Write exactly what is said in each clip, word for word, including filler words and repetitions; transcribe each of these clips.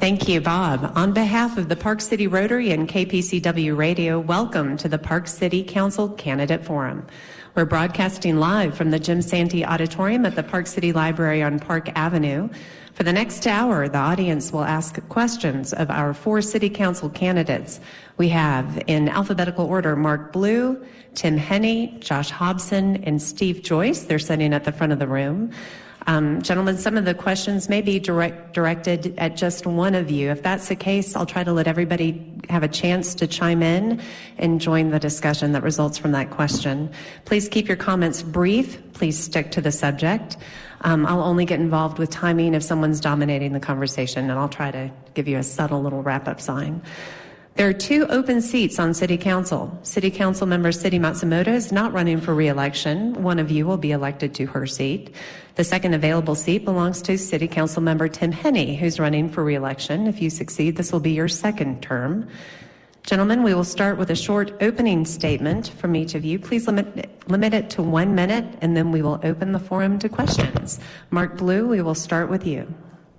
Thank you, Bob. On behalf of the Park City Rotary and K P C W Radio, welcome to the Park City Council Candidate Forum. We're broadcasting live from the Jim Santee Auditorium at the Park City Library on Park Avenue. For the next hour, the audience will ask questions of our four City Council candidates. We have, in alphabetical order, Mark Blue, Tim Henney, Josh Hobson, and Steve Joyce. They're sitting at the front of the room. Um, gentlemen, some of the questions may be direct, directed at just one of you. If that's the case, I'll try to let everybody have a chance to chime in and join the discussion that results from that question. Please keep your comments brief. Please stick to the subject. Um, I'll only get involved with timing if someone's dominating the conversation, and I'll try to give you a subtle little wrap-up sign. There are two open seats on City Council. City Council member City Matsumoto is not running for re-election. One of you will be elected to her seat. The second available seat belongs to City Council member Tim Henney, who's running for re-election. If you succeed, this will be your second term. Gentlemen, we will start with a short opening statement from each of you. Please limit, limit it to one minute, and then we will open the forum to questions. Mark Blue, we will start with you.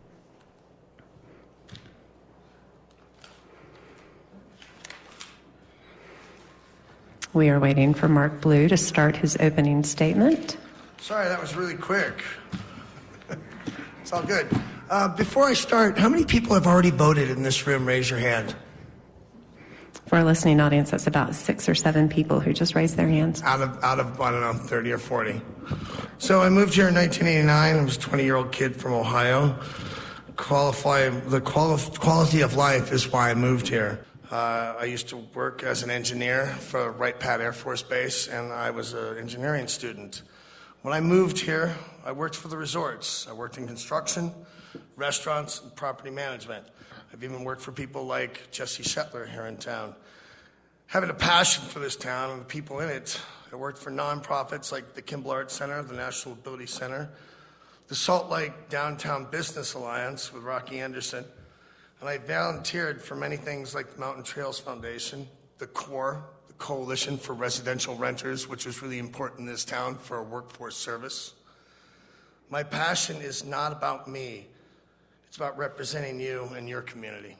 We are waiting for Mark Blue to start his opening statement. Sorry, that was really quick. It's all good. Uh, before I start, how many people have already voted in this room? Raise your hand. For our listening audience, that's about six or seven people who just raised their hands. Out of, out of I don't know, thirty or forty. So I moved here in nineteen eighty-nine. I was a twenty-year-old kid from Ohio. Qualify, the quali- quality of life is why I moved here. Uh, I used to work as an engineer for Wright Pat Air Force Base, and I was an engineering student. When I moved here, I worked for the resorts. I worked in construction, restaurants, and property management. I've even worked for people like Jesse Shetler here in town. Having a passion for this town and the people in it, I worked for nonprofits like the Kimball Arts Center, the National Ability Center, the Salt Lake Downtown Business Alliance with Rocky Anderson, and I volunteered for many things like the Mountain Trails Foundation, the CORE, the Coalition for Residential Renters, which was really important in this town for a workforce service. My passion is not about me. It's about representing you and your community.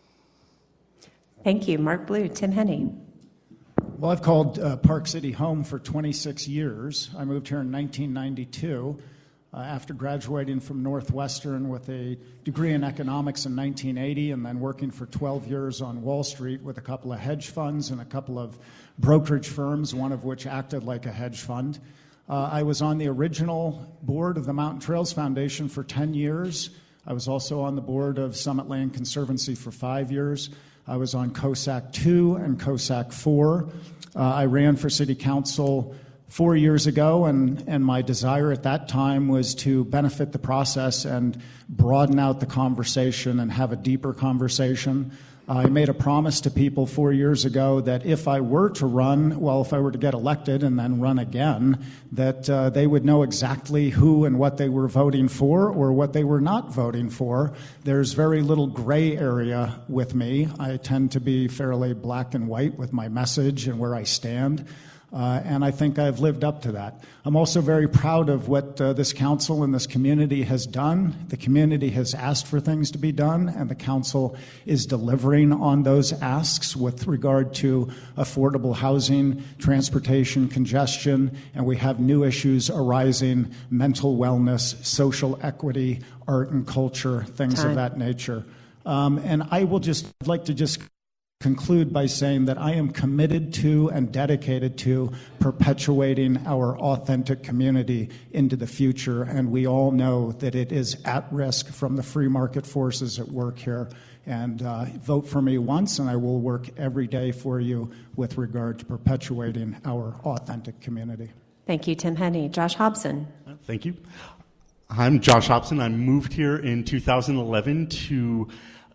Thank you. Mark Blue. Tim Henney. Well, I've called uh, Park City home for twenty-six years. I moved here in nineteen ninety-two. Uh, after graduating from Northwestern with a degree in economics in nineteen eighty and then working for twelve years on Wall Street with a couple of hedge funds and a couple of brokerage firms, one of which acted like a hedge fund. Uh, I was on the original board of the Mountain Trails Foundation for ten years. I was also on the board of Summit Land Conservancy for five years. I was on COSAC two and COSAC four. Uh, I ran for city council four years ago, and, and my desire at that time was to benefit the process and broaden out the conversation and have a deeper conversation. I made a promise to people four years ago that if I were to run, well, if I were to get elected and then run again, that uh, they would know exactly who and what they were voting for or what they were not voting for. There's very little gray area with me. I tend to be fairly black and white with my message and where I stand. Uh, and I think I've lived up to that. I'm also very proud of what uh, this council and this community has done. The community has asked for things to be done, and the council is delivering on those asks with regard to affordable housing, transportation, congestion, and we have new issues arising, mental wellness, social equity, art and culture, things Time. of that nature. Um, and I will just I'd like to just conclude by saying that I am committed to and dedicated to perpetuating our authentic community into the future, and we all know that it is at risk from the free market forces at work here. And uh, vote for me once, and I will work every day for you with regard to perpetuating our authentic community. Thank you, Tim Henney. Josh Hobson. Thank you. I'm Josh Hobson. I moved here in two thousand eleven to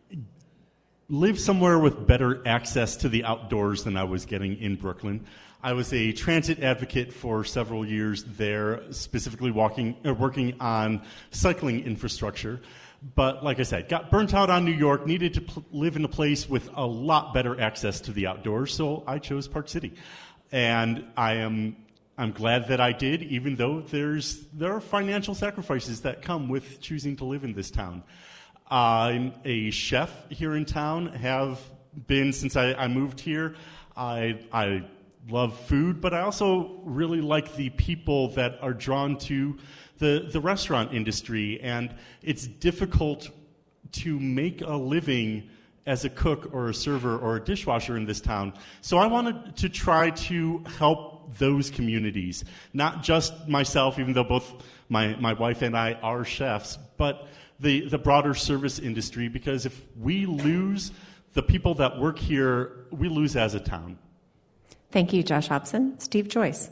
live somewhere with better access to the outdoors than I was getting in Brooklyn. I was a transit advocate for several years there, specifically walking, uh, working on cycling infrastructure. But like I said, got burnt out on New York, needed to pl- live in a place with a lot better access to the outdoors, so I chose Park City. And I am I'm glad that I did, even though there's there are financial sacrifices that come with choosing to live in this town. I'm a chef here in town, have been since I, I moved here. I, I love food, but I also really like the people that are drawn to the, the restaurant industry, and it's difficult to make a living as a cook or a server or a dishwasher in this town. So I wanted to try to help those communities, not just myself, even though both my, my wife and I are chefs, but the, the broader service industry, because if we lose the people that work here, we lose as a town. Thank you, Josh Hobson. Steve Joyce.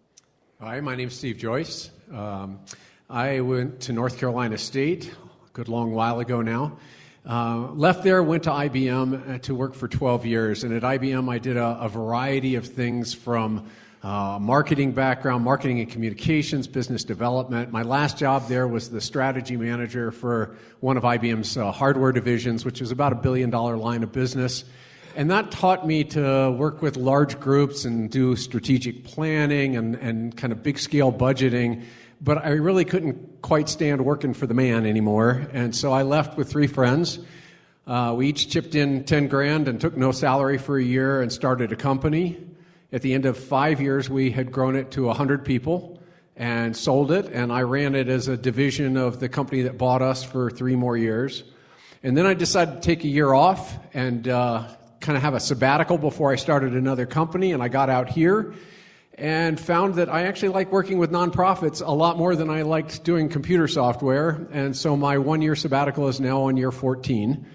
Hi, my name's Steve Joyce. Um, I went to North Carolina State a good long while ago now. Uh, left there, went to I B M to work for twelve years. And at I B M, I did a, a variety of things from uh, marketing background, marketing and communications, business development. My last job there was the strategy manager for one of I B M's uh, hardware divisions, which is about a billion dollar line of business. And that taught me to work with large groups and do strategic planning and, and kind of big-scale budgeting. But I really couldn't quite stand working for the man anymore. And so I left with three friends. Uh, we each chipped in ten grand and took no salary for a year and started a company. At the end of five years, we had grown it to one hundred people and sold it. And I ran it as a division of the company that bought us for three more years. And then I decided to take a year off and uh, kind of have a sabbatical before I started another company. And I got out here and found that I actually like working with nonprofits a lot more than I liked doing computer software. And so my one-year sabbatical is now on year fourteen.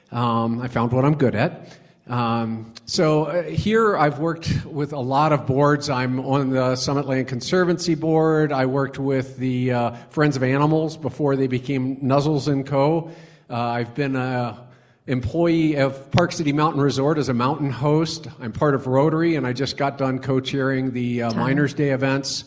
Um, I found what I'm good at. Um, so uh, here I've worked with a lot of boards. I'm on the Summit Land Conservancy Board. I worked with the uh, Friends of Animals before they became Nuzzles and Co. Uh, I've been a employee of Park City Mountain Resort as a mountain host. I'm part of Rotary, and I just got done co-chairing the uh, Miners Day events.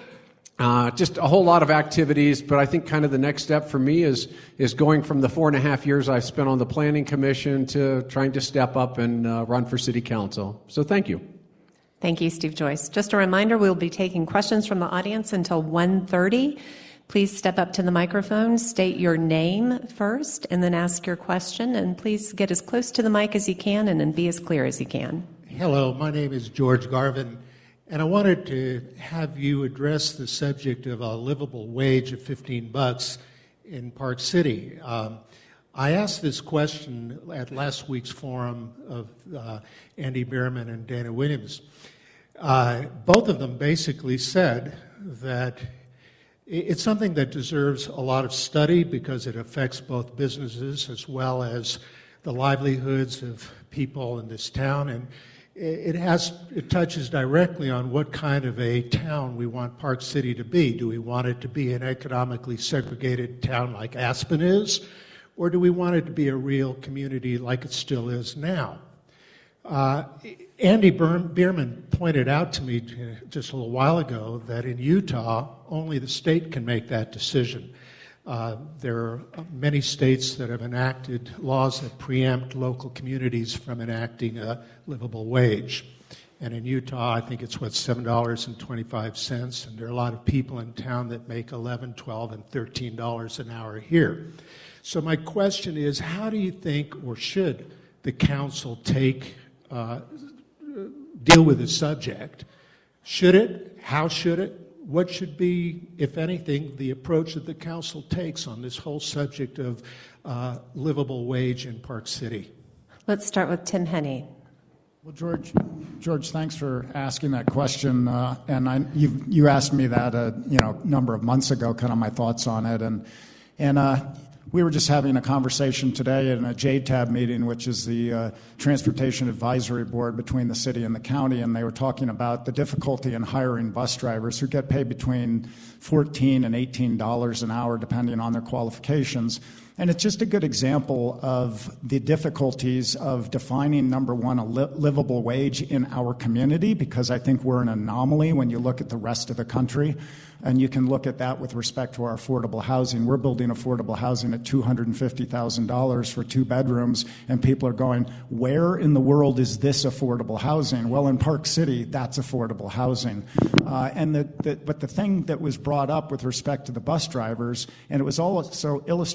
Uh, just a whole lot of activities, but I think kind of the next step for me is is going from the four and a half years I've spent on the Planning Commission to trying to step up and uh, run for City Council. So thank you. Thank you, Steve Joyce. Just a reminder, we'll be taking questions from the audience until one thirty. Please step up to the microphone, state your name first, and then ask your question. And please get as close to the mic as you can and then be as clear as you can. Hello, my name is George Garvin, and I wanted to have you address the subject of a livable wage of fifteen bucks in Park City. Um, I asked this question at last week's forum of uh, Andy Bierman and Dana Williams. Uh, both of them basically said that it's something that deserves a lot of study because it affects both businesses as well as the livelihoods of people in this town, and it has it touches directly on what kind of a town we want Park City to be. Do we want it to be an economically segregated town like Aspen is, or do we want it to be a real community like it still is now? Uh, Andy Bierman pointed out to me just a little while ago that in Utah, only the state can make that decision. Uh, there are many states that have enacted laws that preempt local communities from enacting a livable wage. And in Utah, I think it's, what, seven dollars and twenty-five cents, and there are a lot of people in town that make eleven dollars, twelve dollars, and thirteen dollars an hour here. So my question is, how do you think, or should the council take Uh, deal with the subject? Should it? How should it? What should be, if anything, the approach that the council takes on this whole subject of uh, livable wage in Park City? Let's start with Tim Henney. Well, George, George, thanks for asking that question. Uh, and I, you you asked me that a you know number of months ago, kind of my thoughts on it, and and. Uh, We were just having a conversation today in a J TAB meeting, which is the uh, Transportation Advisory Board between the city and the county, and they were talking about the difficulty in hiring bus drivers who get paid between fourteen and eighteen dollars an hour, depending on their qualifications. And it's just a good example of the difficulties of defining, number one, a li- livable wage in our community, because I think we're an anomaly when you look at the rest of the country. And you can look at that with respect to our affordable housing. We're building affordable housing at two hundred fifty thousand dollars for two bedrooms, and people are going, where in the world is this affordable housing? Well, in Park City, that's affordable housing. Uh, and the, the, but the thing that was brought up with respect to the bus drivers, and it was also illustrative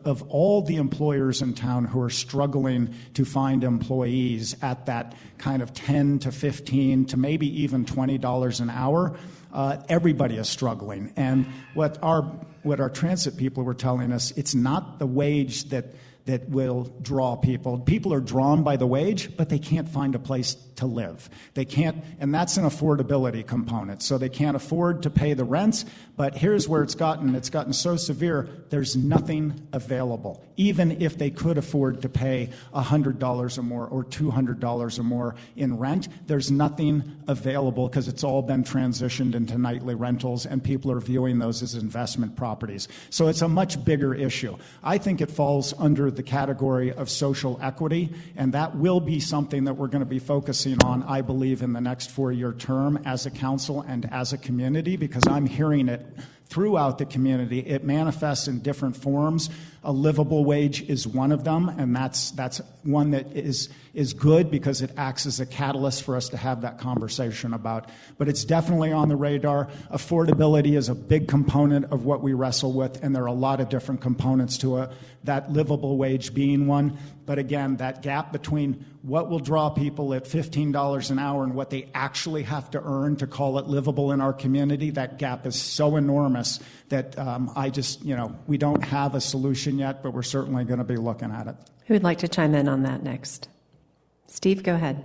of all the employers in town who are struggling to find employees at that kind of ten to fifteen to maybe even twenty dollars an hour, uh, everybody is struggling. And what our what our transit people were telling us, it's not the wage that that will draw people. People are drawn by the wage, but they can't find a place to live. They can't, and that's an affordability component. So they can't afford to pay the rents, but here's where it's gotten. It's gotten so severe, there's nothing available. Even if they could afford to pay one hundred dollars or more or two hundred dollars or more in rent, there's nothing available because it's all been transitioned into nightly rentals, and people are viewing those as investment properties. So it's a much bigger issue. I think it falls under the category of social equity, and that will be something that we're going to be focusing on, I believe, in the next four-year term as a council and as a community, because I'm hearing it throughout the community. It manifests in different forms. A livable wage is one of them, and that's that's one that is is good because it acts as a catalyst for us to have that conversation about. But it's definitely on the radar. Affordability is a big component of what we wrestle with, and there are a lot of different components to it, that livable wage being one. But again, that gap between what will draw people at fifteen dollars an hour and what they actually have to earn to call it livable in our community, that gap is so enormous that um, I just, you know, we don't have a solution yet, but we're certainly going to be looking at it. Who would like to chime in on that next? Steve, go ahead.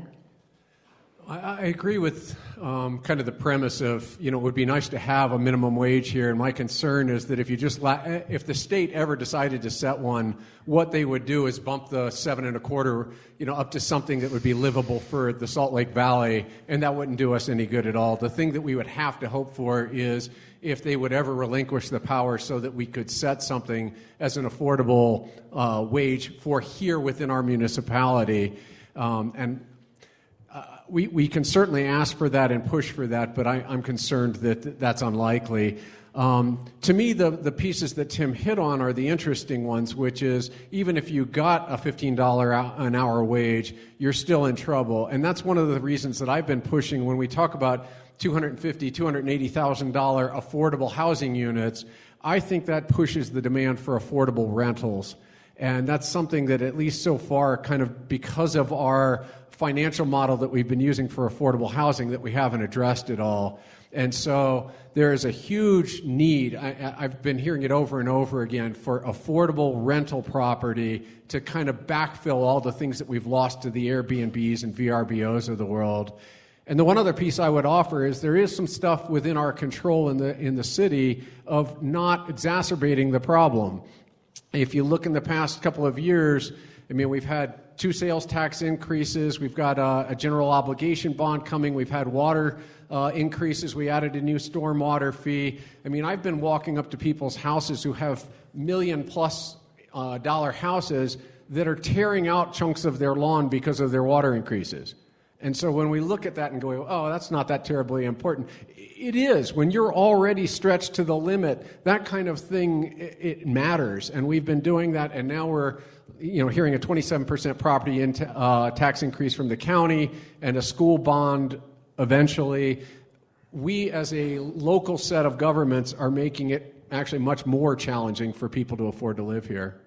I, I agree with um, kind of the premise of, you know, it would be nice to have a minimum wage here, and my concern is that if you just la- if the state ever decided to set one, what they would do is bump the seven and a quarter, you know, up to something that would be livable for the Salt Lake Valley, and that wouldn't do us any good at all. The thing that we would have to hope for is if they would ever relinquish the power so that we could set something as an affordable uh, wage for here within our municipality. Um, and uh, we, we can certainly ask for that and push for that, but I, I'm concerned that that's unlikely. Um, to me, the, the pieces that Tim hit on are the interesting ones, which is even if you got a fifteen dollars an hour wage, you're still in trouble. And that's one of the reasons that I've been pushing when we talk about two hundred fifty thousand dollars, two hundred eighty thousand dollars affordable housing units. I think that pushes the demand for affordable rentals. And that's something that, at least so far, kind of because of our financial model that we've been using for affordable housing, that we haven't addressed at all. And so there is a huge need, I, I've been hearing it over and over again, for affordable rental property to kind of backfill all the things that we've lost to the Airbnbs and V R B Os of the world. And the one other piece I would offer is there is some stuff within our control in the in the city of not exacerbating the problem. If you look in the past couple of years, I mean, we've had two sales tax increases. We've got a, a general obligation bond coming. We've had water uh, increases. We added a new stormwater fee. I mean, I've been walking up to people's houses who have million-plus uh, dollar houses that are tearing out chunks of their lawn because of their water increases. And so when we look at that and go, oh, that's not that terribly important, it is. When you're already stretched to the limit, that kind of thing, it, it matters. And we've been doing that, and now we're you know, hearing a twenty-seven percent property in t- uh, tax increase from the county and a school bond eventually. We, as a local set of governments, are making it actually much more challenging for people to afford to live here.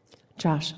Josh.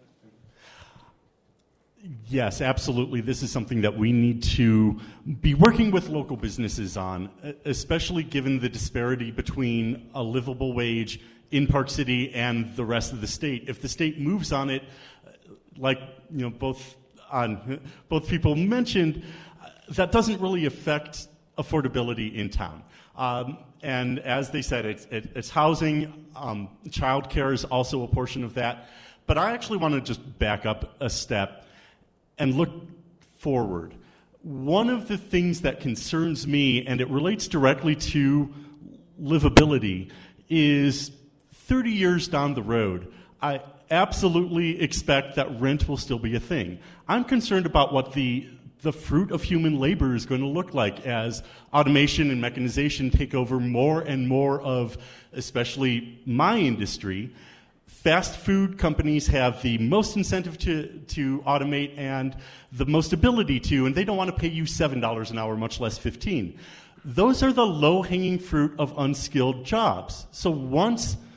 Yes, absolutely. This is something that we need to be working with local businesses on, especially given the disparity between a livable wage in Park City and the rest of the state. If the state moves on it, like you know, both on both people mentioned, that doesn't really affect affordability in town. Um, and as they said, it's, it, it's housing. Um, child care is also a portion of that. But I actually want to just back up a step and look forward. One of the things that concerns me, and it relates directly to livability, is thirty years down the road, I absolutely expect that rent will still be a thing. I'm concerned about what the the fruit of human labor is going to look like as automation and mechanization take over more and more of, especially my industry. Fast food companies have the most incentive to, to automate and the most ability to, and they don't want to pay you seven dollars an hour, much less fifteen dollars. Those are the low-hanging fruit of unskilled jobs. So once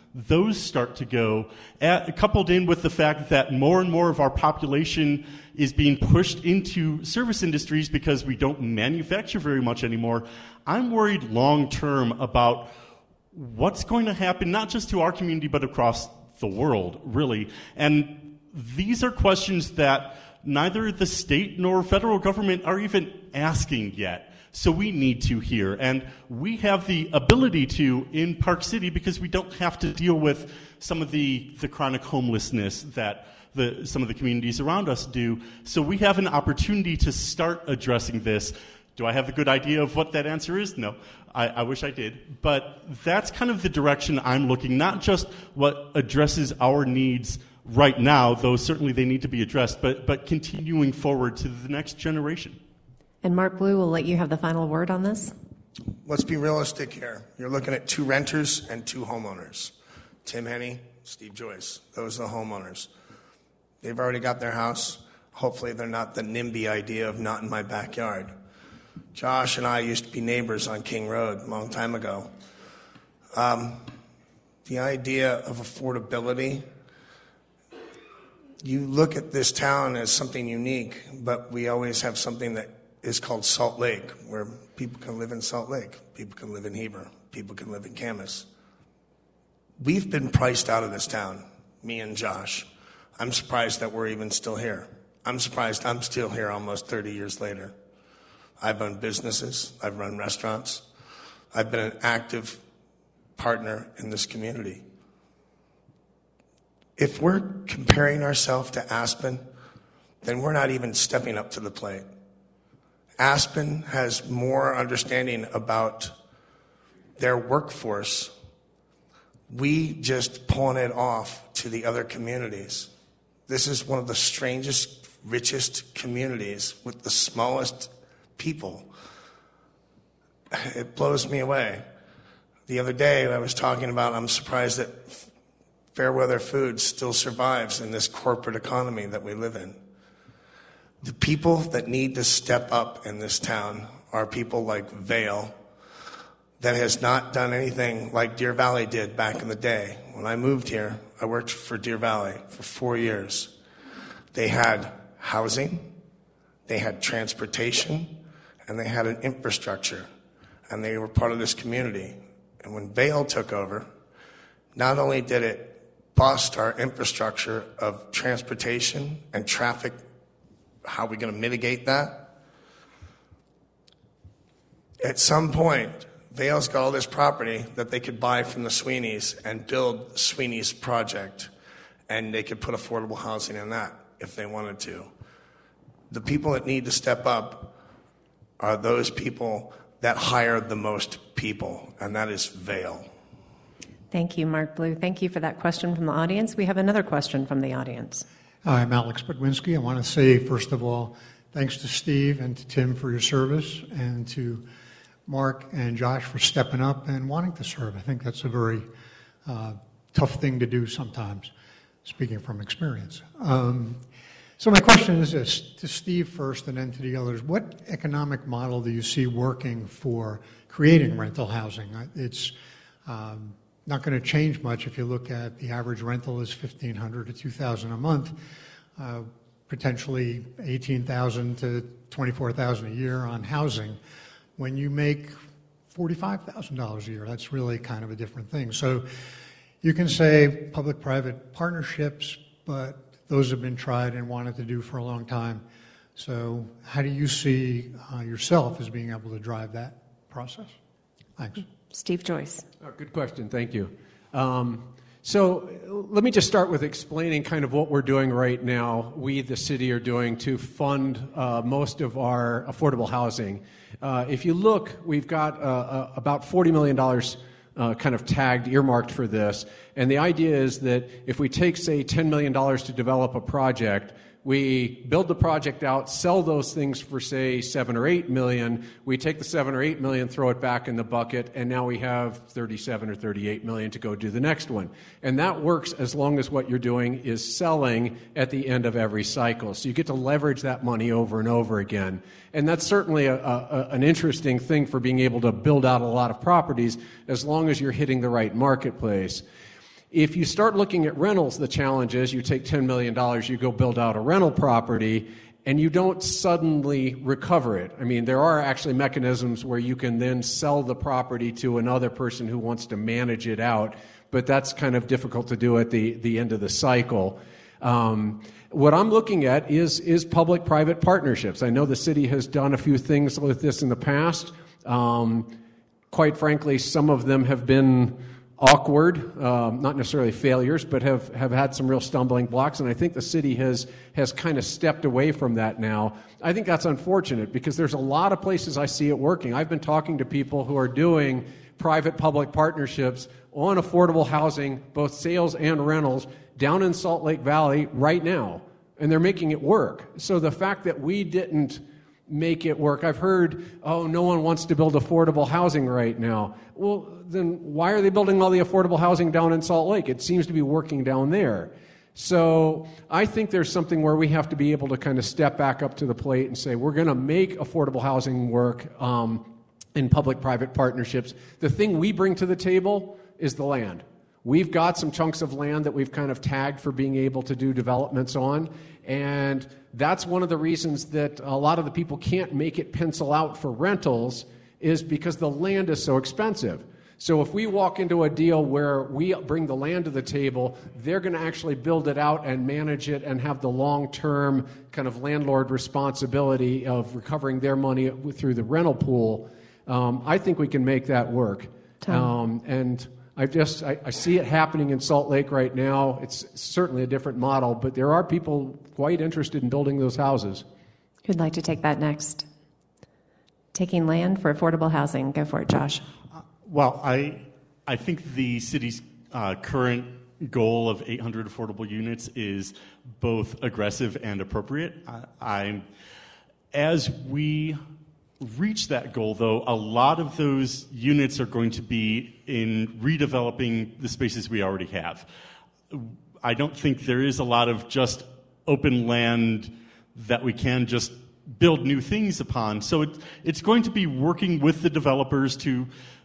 those start to go, at, coupled in with the fact that more and more of our population is being pushed into service industries because we don't manufacture very much anymore, I'm worried long term about what's going to happen, not just to our community, but across the world, really. And these are questions that neither the state nor federal government are even asking yet. So we need to here. And we have the ability to in Park City because we don't have to deal with some of the, the chronic homelessness that the, some of the communities around us do. So we have an opportunity to start addressing this. Do I have a good idea of what that answer is? No. I, I wish I did. But that's kind of the direction I'm looking, not just what addresses our needs right now, though certainly they need to be addressed, but, but continuing forward to the next generation. And Mark Blue, will let you have the final word on this. Let's be realistic here. You're looking at two renters and two homeowners. Tim Henney, Steve Joyce. Those are the homeowners. They've already got their house. Hopefully they're not the NIMBY idea of not in my backyard. Josh and I used to be neighbors on King Road a long time ago. Um, the idea of affordability, you look at this town as something unique, but we always have something that is called Salt Lake, where people can live in Salt Lake, people can live in Heber, people can live in Camas. We've been priced out of this town, me and Josh. I'm surprised that we're even still here. I'm surprised I'm still here almost thirty years later. I've owned businesses, I've run restaurants, I've been an active partner in this community. If we're comparing ourselves to Aspen, then we're not even stepping up to the plate. Aspen has more understanding about their workforce. We just pawn it off to the other communities. This is one of the strangest, richest communities with the smallest people. It blows me away. The other day I was talking about, I'm surprised that Fairweather Foods still survives in this corporate economy that we live in. The people that need to step up in this town are people like Vail, that has not done anything like Deer Valley did back in the day. When I moved here, I worked for Deer Valley for four years. They had housing, they had transportation, and they had an infrastructure, and they were part of this community. And when Vail took over, not only did it bust our infrastructure of transportation and traffic, how are we going to mitigate that? At some point, Vail's got all this property that they could buy from the Sweeneys and build Sweeney's project, and they could put affordable housing in that if they wanted to. The people that need to step up are those people that hire the most people, and that is Vail. Thank you, Mark Blue. Thank you for that question from the audience. We have another question from the audience. Hi, I'm Alex Budwinski. I want to say, first of all, thanks to Steve and to Tim for your service, and to Mark and Josh for stepping up and wanting to serve. I think that's a very uh, tough thing to do sometimes, speaking from experience. Um, so my question is this, to Steve first and then to the others. What economic model do you see working for creating rental housing? It's um, not going to change much if you look at the average rental is fifteen hundred dollars to two thousand dollars a month, uh, potentially eighteen thousand dollars to twenty-four thousand dollars a year on housing. When you make forty-five thousand dollars a year, that's really kind of a different thing. So you can say public-private partnerships, but those have been tried and wanted to do for a long time. So how do you see uh, yourself as being able to drive that process? Thanks. Steve Joyce. Oh, good question. Thank you. Um, so let me just start with explaining kind of what we're doing right now, we, the city, are doing to fund uh, most of our affordable housing. Uh, if you look, we've got uh, uh, about forty million dollars uh, kind of tagged, earmarked for this. And the idea is that if we take, say, ten million dollars to develop a project, we build the project out, sell those things for, say, seven or eight million. We take the seven or eight million, throw it back in the bucket, and now we have thirty-seven or thirty-eight million to go do the next one. And that works as long as what you're doing is selling at the end of every cycle. So you get to leverage that money over and over again. And that's certainly a, a, an interesting thing for being able to build out a lot of properties as long as you're hitting the right marketplace. If you start looking at rentals, the challenge is you take ten million dollars, you go build out a rental property, and you don't suddenly recover it. I mean, there are actually mechanisms where you can then sell the property to another person who wants to manage it out, but that's kind of difficult to do at the, the end of the cycle. Um, what I'm looking at is, is public-private partnerships. I know the city has done a few things with this in the past. Um, quite frankly, some of them have been awkward, um, not necessarily failures, but have, have had some real stumbling blocks, and I think the city has has kind of stepped away from that now. I think that's unfortunate because there's a lot of places I see it working. I've been talking to people who are doing private-public partnerships on affordable housing, both sales and rentals, down in Salt Lake Valley right now, and they're making it work. So the fact that we didn't make it work. I've heard, oh, no one wants to build affordable housing right now. Well, then why are they building all the affordable housing down in Salt Lake? It seems to be working down there. So I think there's something where we have to be able to kind of step back up to the plate and say, we're going to make affordable housing work um, in public-private partnerships. The thing we bring to the table is the land. We've got some chunks of land that we've kind of tagged for being able to do developments on, and that's one of the reasons that a lot of the people can't make it pencil out for rentals is because the land is so expensive. So if we walk into a deal where we bring the land to the table, they're going to actually build it out and manage it and have the long-term kind of landlord responsibility of recovering their money through the rental pool. Um, I think we can make that work. Um, and I just I, I see it happening in Salt Lake right now. It's certainly a different model, but there are people quite interested in building those houses. Who'd like to take that next? Taking land for affordable housing. Go for it, Josh. Uh, well, I I think the city's uh, current goal of eight hundred affordable units is both aggressive and appropriate. I, I'm as we reach that goal, though, a lot of those units are going to be in redeveloping the spaces we already have. I don't think there is a lot of just open land that we can just build new things upon. So it, it's going to be working with the developers to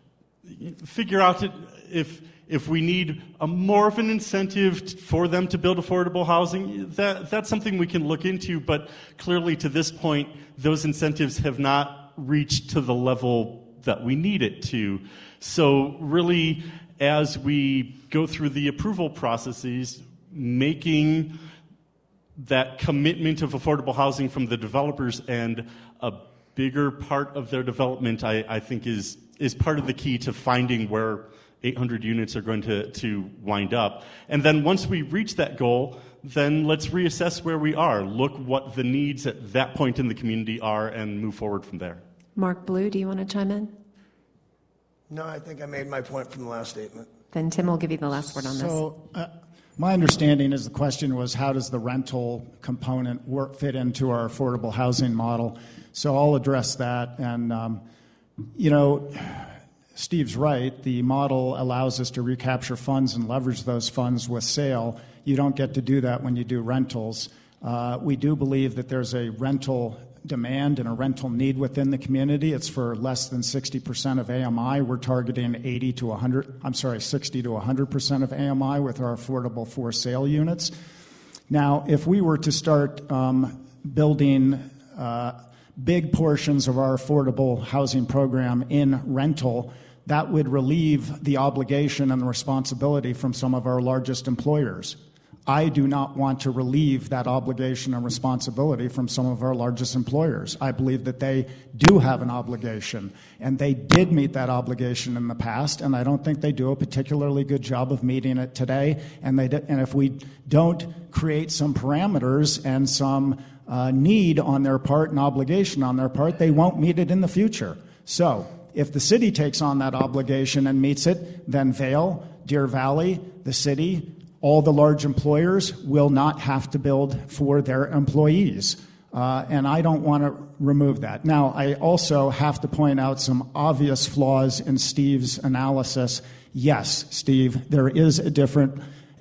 figure out if if we need a more of an incentive for them to build affordable housing. That that's something we can look into, but clearly to this point, those incentives have not reach to the level that we need it to. So really, as we go through the approval processes, making that commitment of affordable housing from the developers and a bigger part of their development, I, I think is is part of the key to finding where eight hundred units are going to, to wind up. And then once we reach that goal, then let's reassess where we are, look what the needs at that point in the community are, and move forward from there. Mark Blue, do you want to chime in? No, I think I made my point from the last statement. Then Tim will give you the last word on this. So uh, my understanding is the question was, how does the rental component work fit into our affordable housing model? So I'll address that. And, um, you know, Steve's right. The model allows us to recapture funds and leverage those funds with sale. You don't get to do that when you do rentals. Uh, we do believe that there's a rental demand and a rental need within the community. It's for less than sixty percent of A M I. We're targeting eighty to one hundred, I'm sorry, sixty to one hundred percent of A M I with our affordable for sale units. Now, if we were to start um, building uh, big portions of our affordable housing program in rental, that would relieve the obligation and the responsibility from some of our largest employers. I do not want to relieve that obligation and responsibility from some of our largest employers. I believe that they do have an obligation, and they did meet that obligation in the past, and I don't think they do a particularly good job of meeting it today. And, they, and if we don't create some parameters and some uh, need on their part and obligation on their part, they won't meet it in the future. So if the city takes on that obligation and meets it, then Vail, Deer Valley, the city, all the large employers will not have to build for their employees. Uh, and I don't want to remove that. Now, I also have to point out some obvious flaws in Steve's analysis. Yes, Steve, there is a different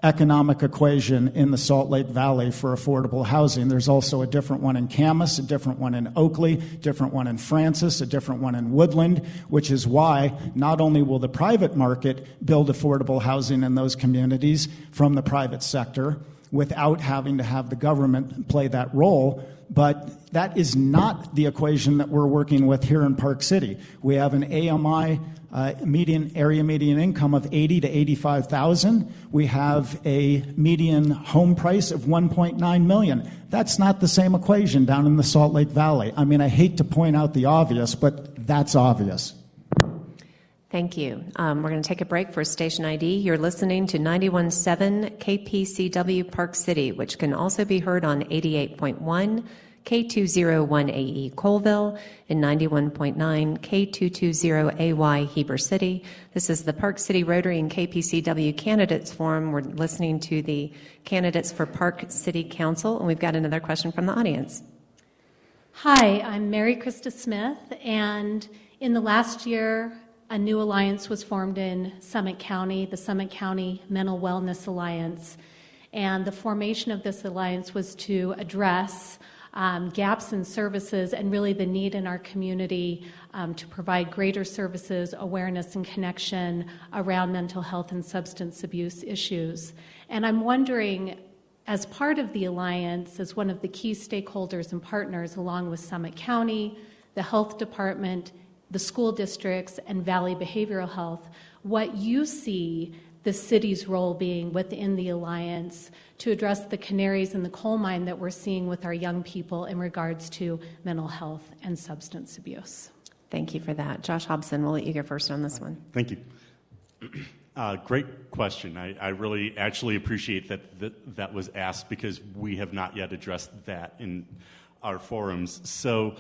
economic equation in the Salt Lake Valley for affordable housing. There's also a different one in Camas, a different one in Oakley, different one in Francis, a different one in Woodland, which is why not only will the private market build affordable housing in those communities from the private sector without having to have the government play that role, but that is not the equation that we're working with here in Park City. We have an A M I uh, median area median income of eighty to eighty-five thousand. We have a median home price of one point nine million. That's not the same equation down in the Salt Lake Valley. I mean, I hate to point out the obvious, but that's obvious. Thank you. Um, we're going to take a break for station I D. You're listening to ninety-one point seven K P C W Park City, which can also be heard on eighty-eight point one K two oh one A E Colville and ninety-one point nine K two twenty A Y Heber City. This is the Park City Rotary and K P C W Candidates Forum. We're listening to the candidates for Park City Council, and we've got another question from the audience. Hi, I'm Mary Krista Smith, and in the last year, a new alliance was formed in Summit County, the Summit County Mental Wellness Alliance. And the formation of this alliance was to address um, gaps in services and really the need in our community um, to provide greater services, awareness, and connection around mental health and substance abuse issues. And I'm wondering, as part of the alliance, as one of the key stakeholders and partners, along with Summit County, the Health Department, the school districts, and Valley Behavioral Health, what you see the city's role being within the alliance to address the canaries in the coal mine that we're seeing with our young people in regards to mental health and substance abuse. Thank you for that. Josh Hobson, we'll let you go first on this one. Thank you. Uh, great question. I, I really actually appreciate that, that that was asked because we have not yet addressed that in our forums. So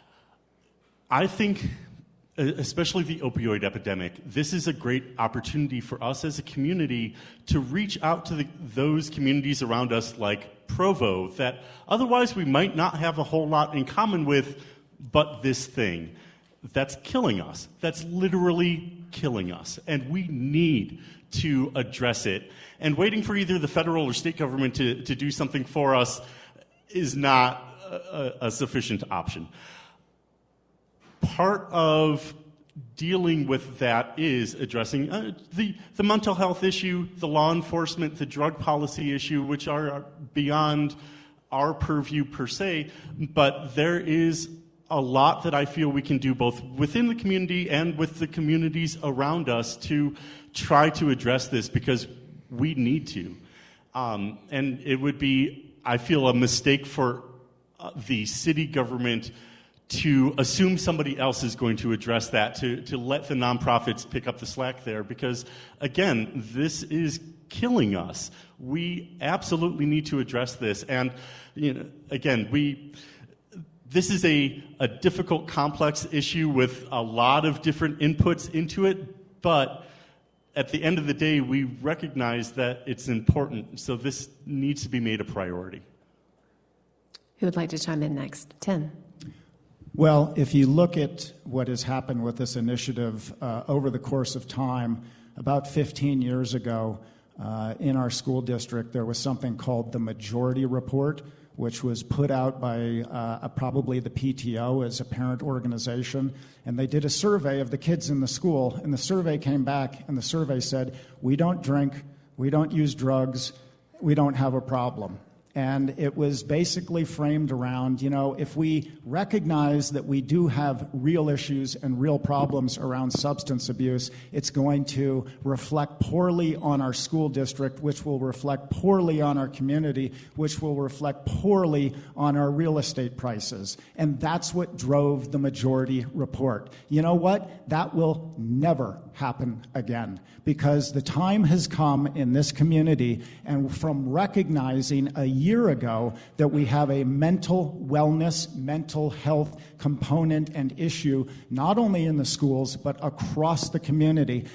I think, especially the opioid epidemic, this is a great opportunity for us as a community to reach out to the, those communities around us like Provo that otherwise we might not have a whole lot in common with, but this thing that's killing us, that's literally killing us, and we need to address it. And waiting for either the federal or state government to, to do something for us is not a, a sufficient option. Part of dealing with that is addressing uh, the, the mental health issue, the law enforcement, the drug policy issue, which are beyond our purview per se, but there is a lot that I feel we can do both within the community and with the communities around us to try to address this because we need to. Um, and it would be, I feel, a mistake for uh, the city government to assume somebody else is going to address that, to, to let the nonprofits pick up the slack there, because, again, this is killing us. We absolutely need to address this. And, you know, again, we this is a, a difficult, complex issue with a lot of different inputs into it, but at the end of the day, we recognize that it's important, so this needs to be made a priority. Who would like to chime in next? Tim. Well, if you look at what has happened with this initiative uh, over the course of time, about fifteen years ago uh, in our school district, there was something called the Majority Report, which was put out by uh, probably the P T O as a parent organization. And they did a survey of the kids in the school, and the survey came back, and the survey said, we don't drink, we don't use drugs, we don't have a problem. And it was basically framed around, you know, if we recognize that we do have real issues and real problems around substance abuse, it's going to reflect poorly on our school district, which will reflect poorly on our community, which will reflect poorly on our real estate prices. And that's what drove the Majority Report. You know what? That will never happen again, because the time has come in this community, and from recognizing a year ago that we have a mental wellness, mental health component and issue, not only in the schools, but across the community. And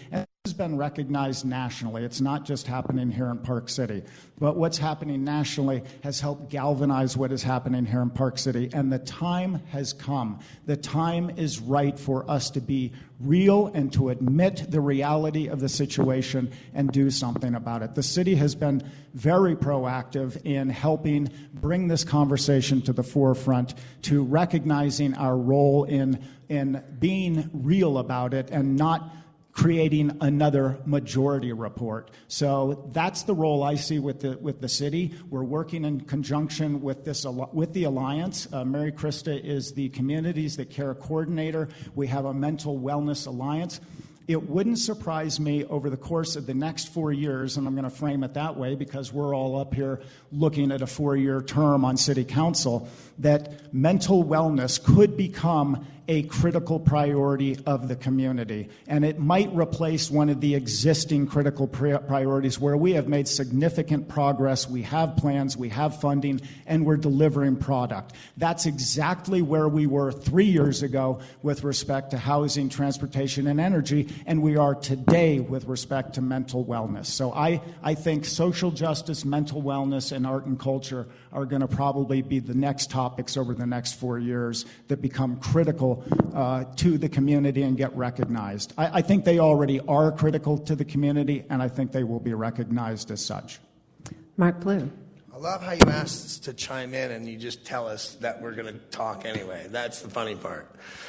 has been recognized nationally. It's not just happening here in Park City, but what's happening nationally has helped galvanize what is happening here in Park City, and the time has come. The time is right for us to be real and to admit the reality of the situation and do something about it. The city has been very proactive in helping bring this conversation to the forefront, to recognizing our role in, in being real about it and not creating another majority report. So that's the role I see with the with the city. We're working in conjunction with this with the Alliance. Uh, Mary Krista is the Communities That Care coordinator. We have a Mental Wellness Alliance. It wouldn't surprise me over the course of the next four years, and I'm going to frame it that way because we're all up here looking at a four-year term on City Council, that mental wellness could become a critical priority of the community. And it might replace one of the existing critical priorities where we have made significant progress, we have plans, we have funding, and we're delivering product. That's exactly where we were three years ago with respect to housing, transportation, and energy, and we are today with respect to mental wellness. So I, I think social justice, mental wellness, and art and culture are going to probably be the next topics over the next four years that become critical uh, to the community and get recognized. I, I think they already are critical to the community, and I think they will be recognized as such. Mark Blue. I love how you asked us to chime in and you just tell us that we're going to talk anyway. That's the funny part.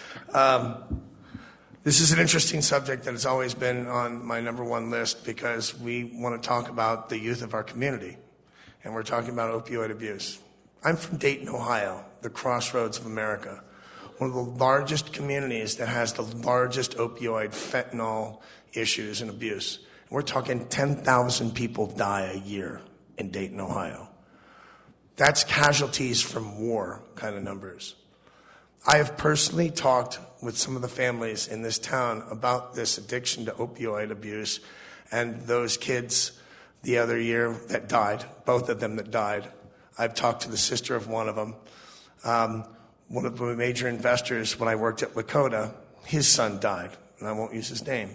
Um, this is an interesting subject that has always been on my number one list because we want to talk about the youth of our community. And we're talking about opioid abuse. I'm from Dayton, Ohio, the crossroads of America, one of the largest communities that has the largest opioid fentanyl issues and abuse. We're talking ten thousand people die a year in Dayton, Ohio. That's casualties from war kind of numbers. I have personally talked with some of the families in this town about this addiction to opioid abuse and those kids the other year that died, both of them that died. I've talked to the sister of one of them. Um, one of the major investors, when I worked at Lakota, his son died, and I won't use his name.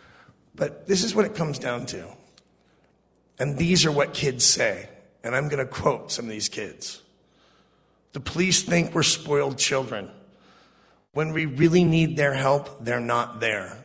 But this is what it comes down to. And these are what kids say. And I'm going to quote some of these kids. The police think we're spoiled children. When we really need their help, they're not there.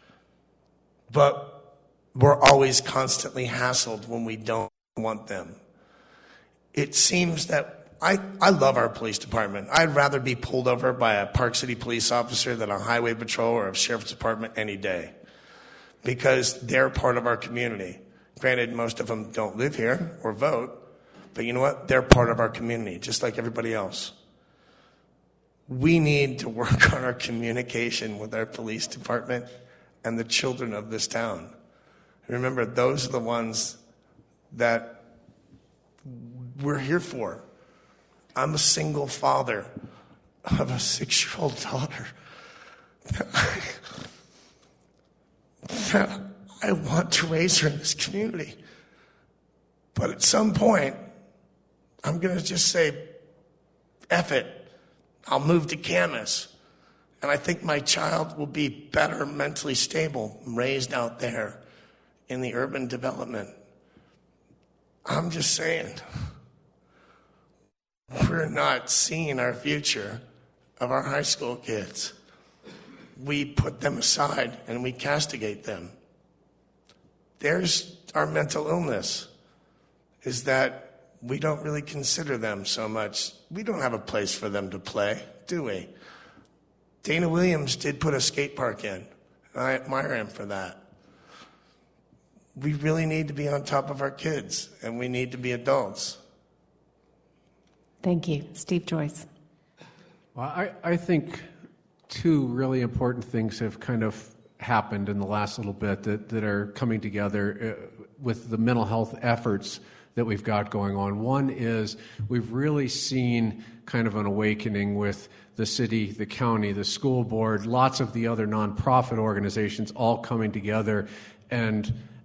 But we're always constantly hassled when we don't want them. It seems that I, I love our police department. I'd rather be pulled over by a Park City police officer than a highway patrol or a sheriff's department any day because they're part of our community. Granted, most of them don't live here or vote, but you know what? They're part of our community, just like everybody else. We need to work on our communication with our police department and the children of this town. Remember, those are the ones that we're here for. I'm a single father of a six-year-old daughter. I want to raise her in this community. But at some point, I'm going to just say, F it. I'll move to Camas. And I think my child will be better mentally stable, raised out there in the urban development. I'm just saying, we're not seeing our future of our high school kids. We put them aside and we castigate them. There's our mental illness, is that we don't really consider them so much. We don't have a place for them to play, do we? Dana Williams did put a skate park in. I admire him for that. We really need to be on top of our kids, and we need to be adults. Thank you. Steve Joyce. Well, I, I think two really important things have kind of happened in the last little bit that, that are coming together uh, with the mental health efforts that we've got going on. One is we've really seen kind of an awakening with the city, the county, the school board, lots of the other nonprofit organizations all coming together and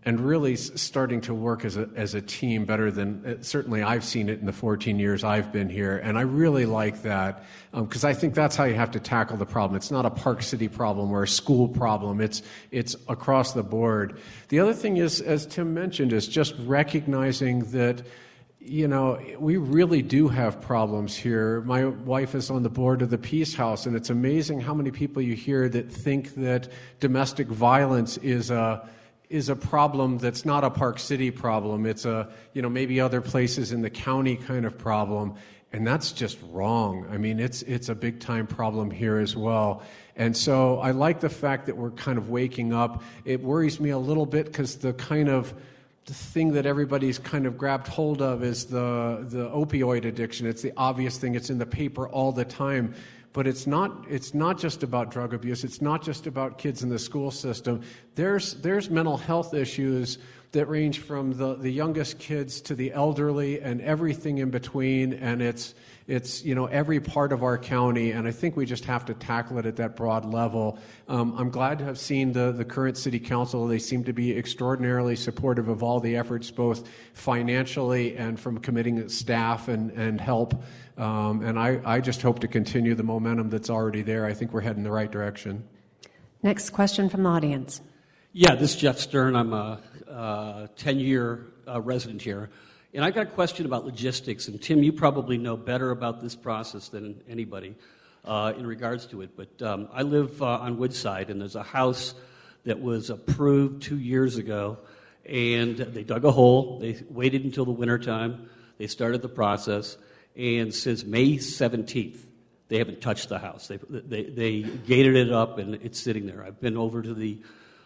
and really s- starting to work as a as a team better than uh, certainly I've seen it in the fourteen years I've been here. And I really like that because um, I think that's how you have to tackle the problem. It's not a Park City problem or a school problem. It's it's across the board. The other thing is, as Tim mentioned, is just recognizing that, you know, we really do have problems here. My wife is on the board of the Peace House, and it's amazing how many people you hear that think that domestic violence is a is a problem that's not a Park City problem. It's a, you know, maybe other places in the county kind of problem, and that's just wrong. I mean, it's it's a big time problem here as well. And so I like the fact that we're kind of waking up. It worries me a little bit because the kind of the thing that everybody's kind of grabbed hold of is the the opioid addiction. It's the obvious thing. It's in the paper all the time. But it's not it's not just about drug abuse. It's not just about kids in the school system. There's there's mental health issues that range from the, the youngest kids to the elderly and everything in between. And it's it's you know every part of our county. And I think we just have to tackle it at that broad level. Um, I'm glad to have seen the the current city council. They seem to be extraordinarily supportive of all the efforts, both financially and from committing staff and and help. Um, and I, I just hope to continue the momentum that's already there. I think we're heading in the right direction. Next question from the audience. Yeah, this is Jeff Stern. I'm a uh, ten-year uh, resident here. And I've got a question about logistics. And Tim, you probably know better about this process than anybody uh, in regards to it. But um, I live uh, on Woodside, and there's a house that was approved two years ago. And they dug a hole. They waited until the wintertime. They started the process. And since May seventeenth, they haven't touched the house. They, they they gated it up, and it's sitting there. I've been over to the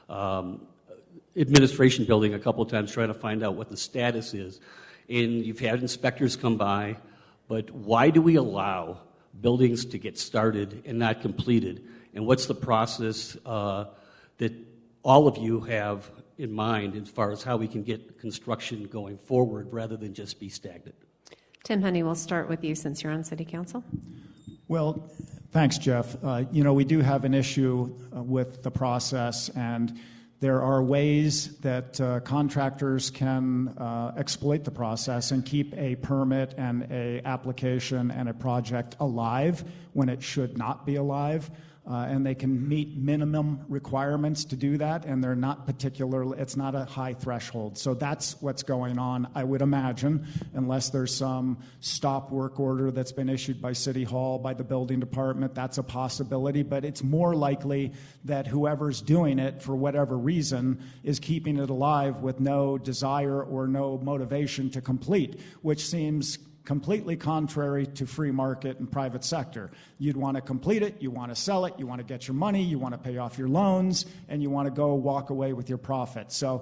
um, administration building a couple of times trying to find out what the status is. And you've had inspectors come by, but why do we allow buildings to get started and not completed? And what's the process uh, that all of you have in mind as far as how we can get construction going forward rather than just be stagnant? Tim Honey, we'll start with you since you're on City Council. Well, thanks, Jeff. Uh, you know, we do have an issue uh, with the process, and there are ways that uh, contractors can uh, exploit the process and keep a permit and a application and a project alive when it should not be alive. Uh, and they can meet minimum requirements to do that, and they're not particularly, it's not a high threshold. So that's what's going on, I would imagine, unless there's some stop work order that's been issued by City Hall, by the building department. That's a possibility, but it's more likely that whoever's doing it, for whatever reason, is keeping it alive with no desire or no motivation to complete, which seems completely contrary to free market and private sector. You'd want to complete it, you want to sell it, you want to get your money, you want to pay off your loans, and you want to go walk away with your profit. So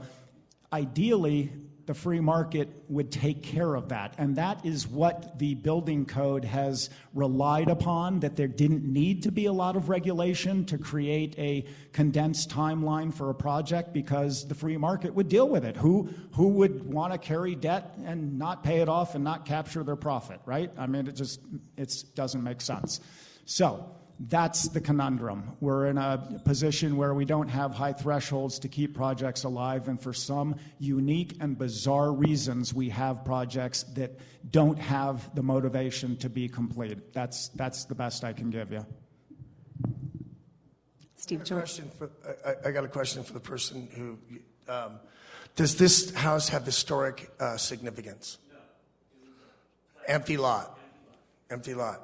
ideally, the free market would take care of that. And that is what the building code has relied upon, that there didn't need to be a lot of regulation to create a condensed timeline for a project because the free market would deal with it. Who, who would want to carry debt and not pay it off and not capture their profit, right? I mean, it just it doesn't make sense. So that's the conundrum. We're in a position where we don't have high thresholds to keep projects alive, and for some unique and bizarre reasons, we have projects that don't have the motivation to be completed. That's that's the best I can give you. Steve I got a George. question for, I, I got a question for the person who, um, does this house have historic uh, significance? No. Empty lot. Empty lot.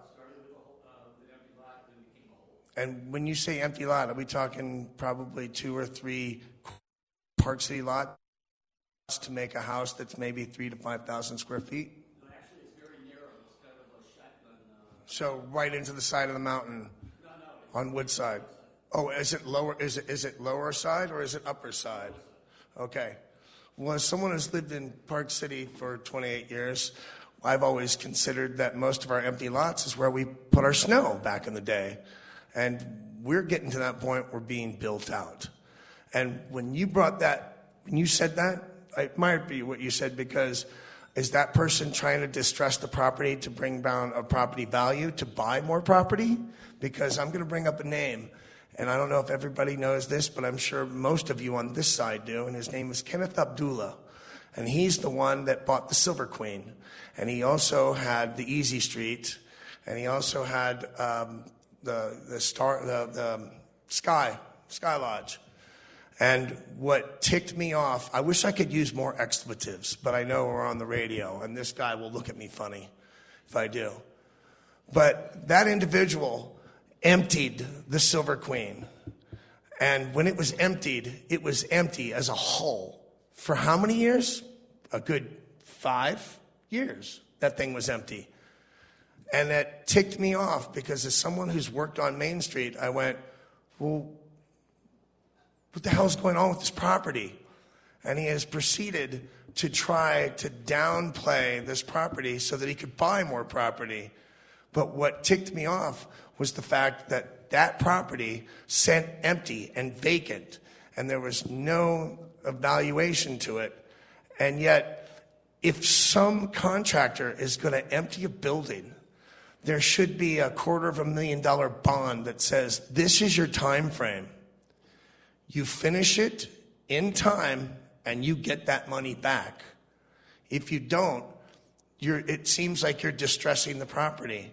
And when you say empty lot, are we talking probably two or three Park City lots to make a house that's maybe three to five thousand square feet? No, actually, it's very narrow. It's kind of a shotgun. Uh... So right into the side of the mountain, no, no, on Woodside. Oh, is it lower? Is it is it lower side or is it upper side? Okay. Well, as someone who's lived in Park City for twenty-eight years, I've always considered that most of our empty lots is where we put our snow back in the day. And we're getting to that point where we're being built out. And when you brought that, when you said that, it admired you what you said, because is that person trying to distress the property to bring down a property value to buy more property? Because I'm going to bring up a name, And I don't know if everybody knows this, but I'm sure most of you on this side do. And his name is Kenneth Abdullah. And he's the one that bought the Silver Queen. And he also had the Easy Street. And he also had um, the the star the, the Sky Sky Lodge. And what ticked me off, I wish I could use more expletives, but I know we're on the radio, and this guy will look at me funny if I do. But that individual emptied the Silver Queen. And when it was emptied, it was empty as a whole. For how many years? A good five years that thing was empty. And that ticked me off because as someone who's worked on Main Street, I went, well, what the hell's going on with this property? And he has proceeded to try to downplay this property so that he could buy more property. But what ticked me off was the fact that that property sat empty and vacant, and there was no evaluation to it. And yet, if some contractor is going to empty a building, there should be a quarter of a million dollar bond that says, this is your time frame. You finish it in time, and you get that money back. If you don't, you're, it seems like you're distressing the property.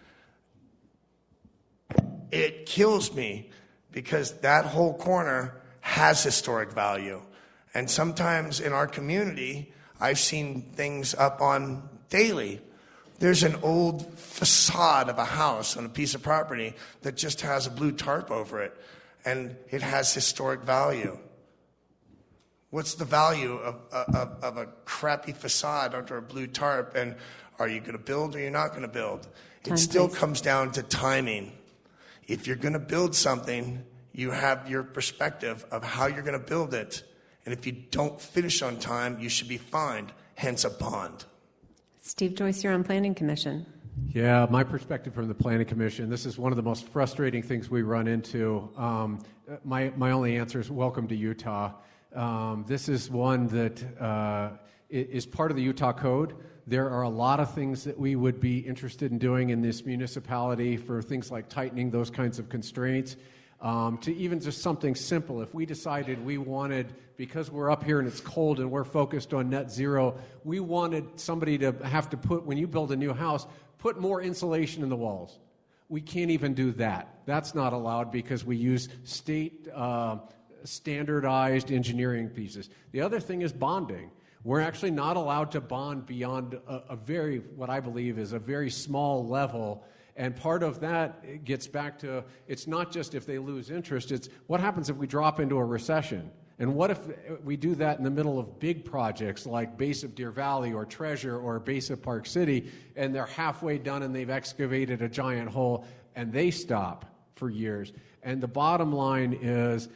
It kills me because that whole corner has historic value. And sometimes in our community, I've seen things up on daily. There's an old facade of a house on a piece of property that just has a blue tarp over it. And it has historic value. What's the value of, of, of a crappy facade under a blue tarp? And are you going to build or you're not going to build? Time, it still please. comes down to timing. If you're going to build something, you have your perspective of how you're going to build it. And if you don't finish on time, you should be fined, hence a bond. Steve Joyce, you're on Planning Commission. Yeah, my perspective from the Planning Commission, this is one of the most frustrating things we run into. Um, my, my only answer is welcome to Utah. Um, this is one that uh, is part of the Utah Code. There are a lot of things that we would be interested in doing in this municipality for things like tightening those kinds of constraints. Um, to even just something simple, if we decided we wanted, because we're up here and it's cold and we're focused on net zero, we wanted somebody to have to put, when you build a new house, put more insulation in the walls. We can't even do that. That's not allowed because we use state uh, standardized engineering pieces. The other thing is bonding. We're actually not allowed to bond beyond a, a very, what I believe is a very small level. And part of that gets back to, it's not just if they lose interest, it's what happens if we drop into a recession? And what if we do that in the middle of big projects like Base of Deer Valley or Treasure or Base of Park City, and they're halfway done and they've excavated a giant hole and they stop for years? And the bottom line is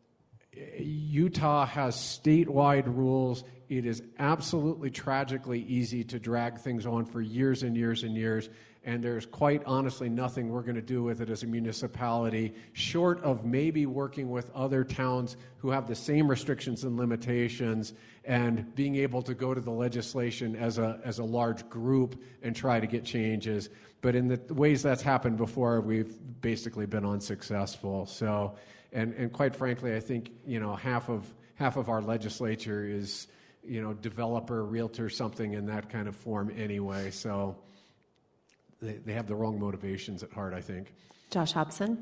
Utah has statewide rules. It is absolutely tragically easy to drag things on for years and years and years. And there's quite honestly nothing we're going to do with it as a municipality, short of maybe working with other towns who have the same restrictions and limitations and being able to go to the legislation as a as a large group and try to get changes. But in the ways that's happened before, we've basically been unsuccessful. So, and, and quite frankly, I think, you know, half of half of our legislature is, you know, developer, realtor, something in that kind of form anyway. So They, they have the wrong motivations at heart, I think. Josh Hobson?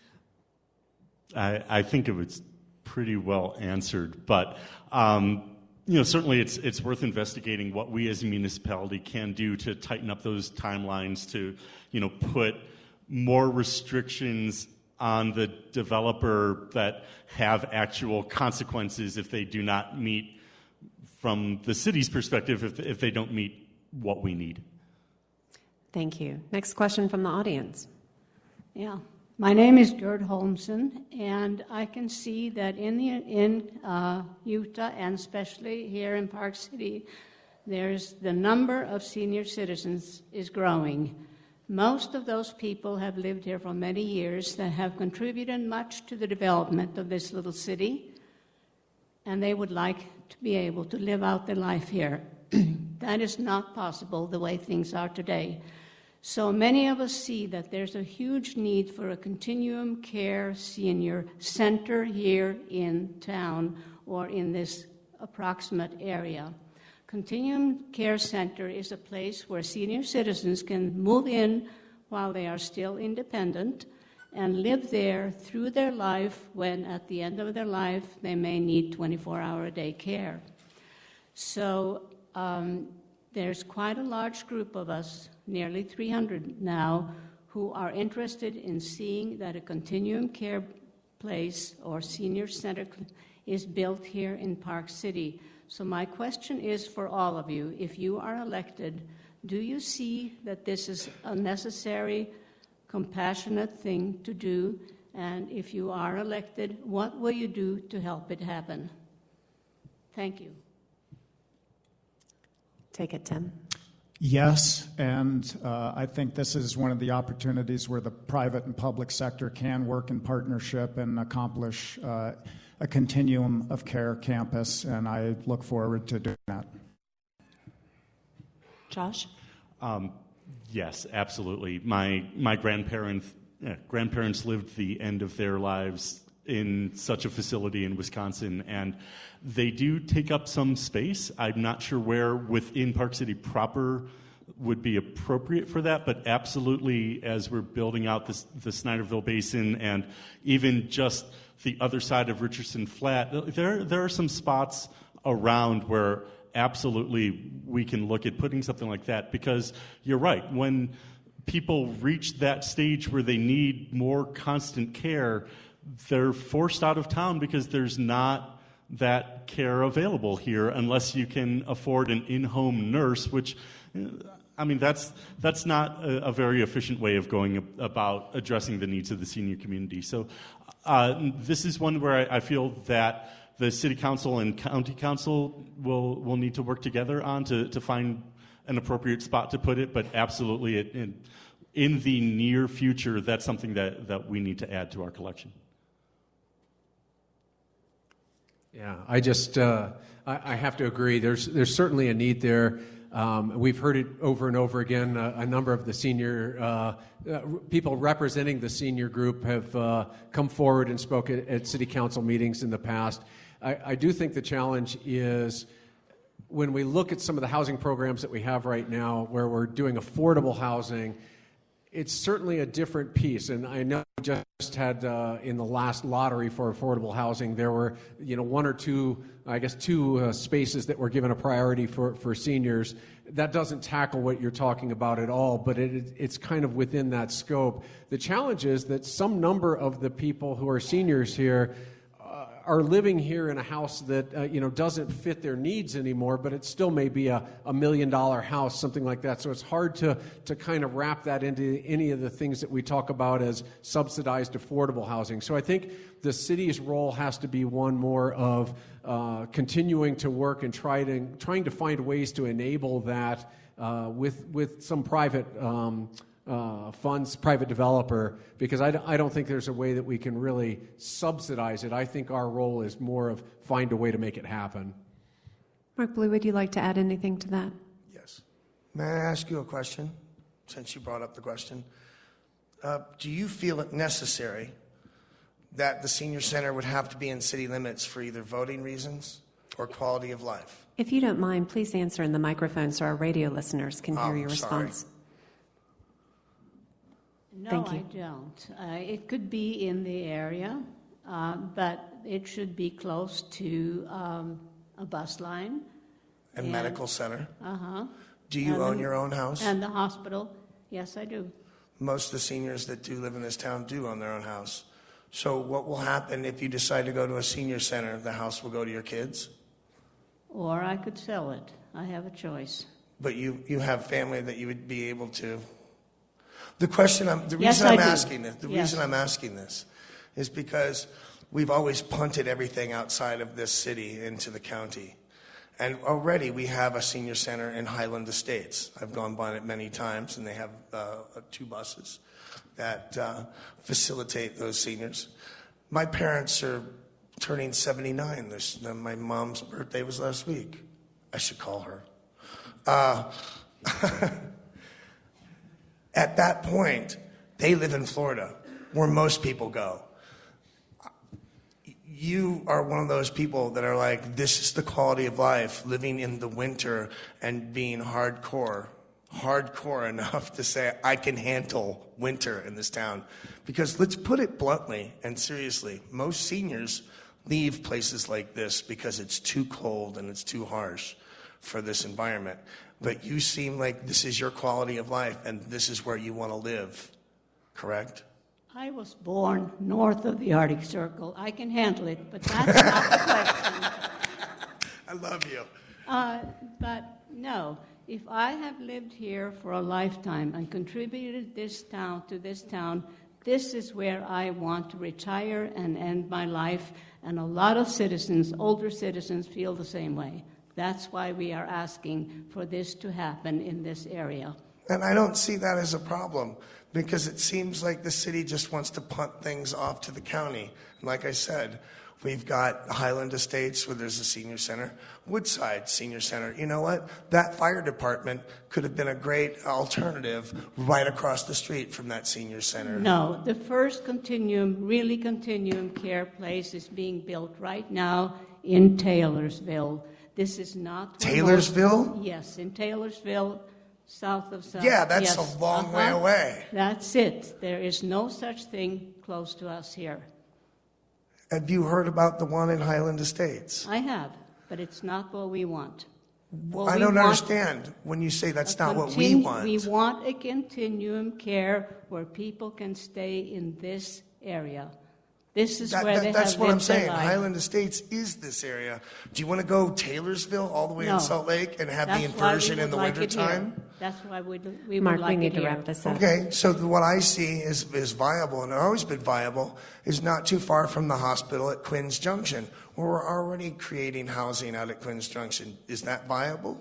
I, I think it was pretty well answered, but um, you know, certainly it's it's worth investigating what we as a municipality can do to tighten up those timelines, to, you know, put more restrictions on the developer that have actual consequences if they do not meet, from the city's perspective, if if they don't meet what we need. Thank you. Next question from the audience. Yeah. My name is Gerd Holmsen, and I can see that in the, in uh, Utah, and especially here in Park City, there's the number of senior citizens is growing. Most of those people have lived here for many years that have contributed much to the development of this little city, and they would like to be able to live out their life here. That is not possible the way things are today. So many of us see that there's a huge need for a continuum care senior center here in town or in this approximate area. Continuum Care Center is a place where senior citizens can move in while they are still independent and live there through their life when at the end of their life they may need twenty-four hour a day care. So um, there's quite a large group of us, nearly three hundred now, who are interested in seeing that a continuum care place or senior center is built here in Park City. So my question is for all of you, if you are elected, do you see that this is a necessary, compassionate thing to do? And if you are elected, what will you do to help it happen? Thank you. Take it, Tim. Yes, and uh, I think this is one of the opportunities where the private and public sector can work in partnership and accomplish uh, a continuum of care campus, and I look forward to doing that. Josh? Um, yes, absolutely. My my grandparents uh, grandparents lived the end of their lives in such a facility in Wisconsin, and they do take up some space. I'm not sure where within Park City proper would be appropriate for that, but absolutely, as we're building out this, the Snyderville Basin and even just the other side of Richardson Flat, there there are some spots around where absolutely we can look at putting something like that, because you're right, when people reach that stage where they need more constant care, they're forced out of town because there's not that care available here unless you can afford an in-home nurse, which, I mean, that's that's not a, a very efficient way of going about addressing the needs of the senior community. So uh, this is one where I, I feel that the city council and county council will will need to work together on to, to find an appropriate spot to put it, but absolutely it, in, in the near future, that's something that, that we need to add to our collection. Yeah, I just uh, I, I have to agree. There's there's certainly a need there. Um, we've heard it over and over again. Uh, a number of the senior uh, uh, people representing the senior group have uh, come forward and spoken at, at city council meetings in the past. I, I do think the challenge is when we look at some of the housing programs that we have right now, where we're doing affordable housing. It's certainly a different piece, and I know we just had uh, in the last lottery for affordable housing, there were, you know, one or two, I guess, two uh, spaces that were given a priority for, for seniors. That doesn't tackle what you're talking about at all, but it, it's kind of within that scope. The challenge is that some number of the people who are seniors here uh, are living here in a house that, uh, you know, doesn't fit their needs anymore, but it still may be a, a million dollar house, something like that. So it's hard to, to kind of wrap that into any of the things that we talk about as subsidized affordable housing. So I think the city's role has to be one more of uh, continuing to work and try to, trying to find ways to enable that uh, with, with some private um, Uh, funds, private developer, because I, d- I don't think there's a way that we can really subsidize it. I think our role is more of find a way to make it happen. Mark Blue, would you like to add anything to that? Yes. May I ask you a question, since you brought up the question? Uh, do you feel it necessary that the senior center would have to be in city limits for either voting reasons or quality of life? If you don't mind, please answer in the microphone so our radio listeners can hear Oh, your sorry. response. No, Thank you. I don't. Uh, it could be in the area, uh, but it should be close to um, a bus line. And, and medical center? Uh-huh. Do you and own the, your own house? And the hospital. Yes, I do. Most of the seniors that do live in this town do own their own house. So what will happen if you decide to go to a senior center? The house will go to your kids? Or I could sell it. I have a choice. But you, you have family that you would be able to... The question I'm, the Yes, reason I'm I do. asking this, the Yes. reason I'm asking this is because we've always punted everything outside of this city into the county. And already we have a senior center in Highland Estates. I've gone by it many times, and they have uh, two buses that uh, facilitate those seniors. My parents are turning seventy-nine. This, uh, my mom's birthday was last week. I should call her. Uh, At that point, they live in Florida, where most people go. You are one of those people that are like, this is the quality of life, living in the winter and being hardcore, hardcore enough to say, I can handle winter in this town. Because let's put it bluntly and seriously, most seniors leave places like this because it's too cold and it's too harsh for this environment. But you seem like this is your quality of life and this is where you want to live, correct? I was born north of the Arctic Circle. I can handle it, but that's not the question. I love you. Uh, but no, if I have lived here for a lifetime and contributed this town to this town, this is where I want to retire and end my life. And a lot of citizens, older citizens, feel the same way. That's why we are asking for this to happen in this area. And I don't see that as a problem, because it seems like the city just wants to punt things off to the county. Like I said, we've got Highland Estates where there's a senior center, Woodside Senior Center. You know what? That fire department could have been a great alternative right across the street from that senior center. No, the first continuum, really continuum care place is being built right now in Taylorsville. This is not... Taylorsville? Most, yes, in Taylorsville, south of South. Yeah, that's yes. a long uh-huh. way away. That's it. There is no such thing close to us here. Have you heard about the one in Highland Estates? I have, but it's not what we want. What I we don't want, understand when you say that's not what we continu- want. We want a continuum care where people can stay in this area. This is That, where that, they that's have what I'm lived their saying. life. Highland Estates is this area. Do you want to go Taylorsville all the way No. in Salt Lake and have That's the why we inversion would in the like it wintertime? here. That's why we we Mark, would like we it need to here. wrap this up. Okay, so the, what I see is, is viable, and always been viable, is not too far from the hospital at Quinn's Junction, where we're already creating housing out at Quinn's Junction. Is that viable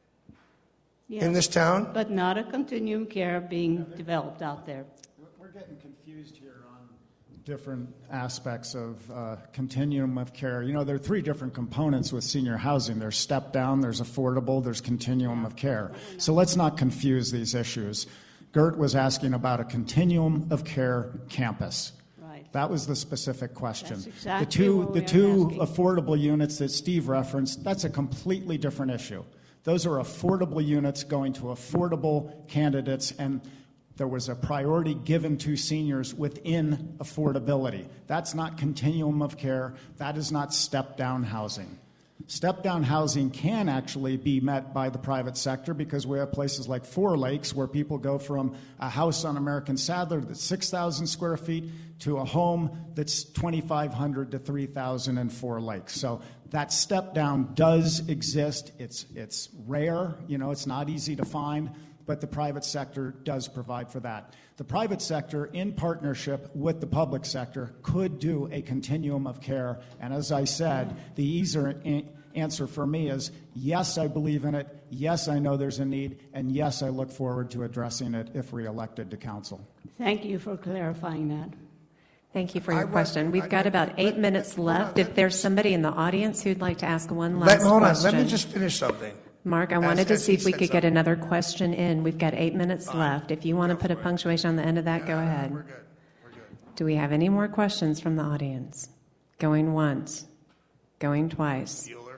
Yes, in this town? but not a continuum care being developed out there. We're getting confused here on different aspects of uh, continuum of care. You know, there are three different components with senior housing. There's step down, there's affordable, there's continuum of care. So let's not confuse these issues. Gert was asking about a continuum of care campus. Right. That was the specific question. That's exactly the two, what the we are two asking. affordable units that Steve referenced, that's a completely different issue. Those are affordable units going to affordable candidates, and there was a priority given to seniors within affordability. That's not continuum of care. That is not step-down housing. Step-down housing can actually be met by the private sector because we have places like Four Lakes where people go from a house on American Sadler that's six thousand square feet to a home that's twenty-five hundred to three thousand in Four Lakes. So that step-down does exist. It's, it's rare. You know, it's not easy to find. But the private sector does provide for that. The private sector, in partnership with the public sector, could do a continuum of care. And as I said, the easier a- answer for me is, yes, I believe in it, yes, I know there's a need, and yes, I look forward to addressing it if reelected to council. Thank you for clarifying that. Thank you for your I want- question. We've I- got about eight let- minutes let- left. hold on, If let there's me- somebody in the audience who'd like to ask one last Let, hold question. on, let me just finish something. Mark, I As- wanted to as see he if we said could get something. another question in. We've got eight minutes Fine. left. If you want to Go put a for it. punctuation on the end of that, go ahead. We're good. We're good. Do we have any more questions from the audience? Going once, going twice. Bueller.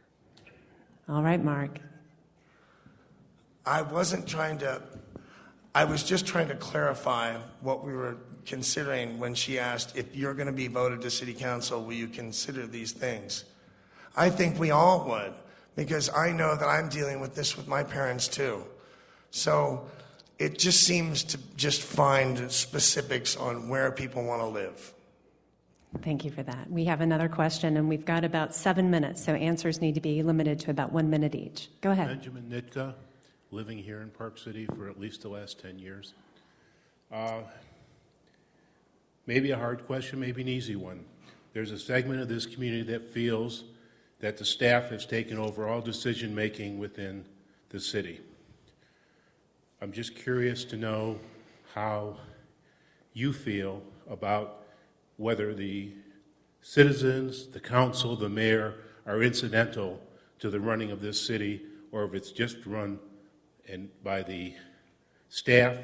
All right, Mark. I wasn't trying to, I was just trying to clarify what we were considering when she asked, if you're going to be voted to city council, will you consider these things? I think we all would, because I know that I'm dealing with this with my parents too. So it just seems to just find specifics on where people want to live. Thank you for that. We have another question, and we've got about seven minutes, so answers need to be limited to about one minute each. Go ahead. Benjamin Nitka, living here in Park City for at least the last ten years. Uh, maybe a hard question, maybe an easy one. There's a segment of this community that feels that the staff has taken over all decision-making within the city. I'm just curious to know how you feel about whether the citizens, the council, the mayor are incidental to the running of this city, or if it's just run and by the staff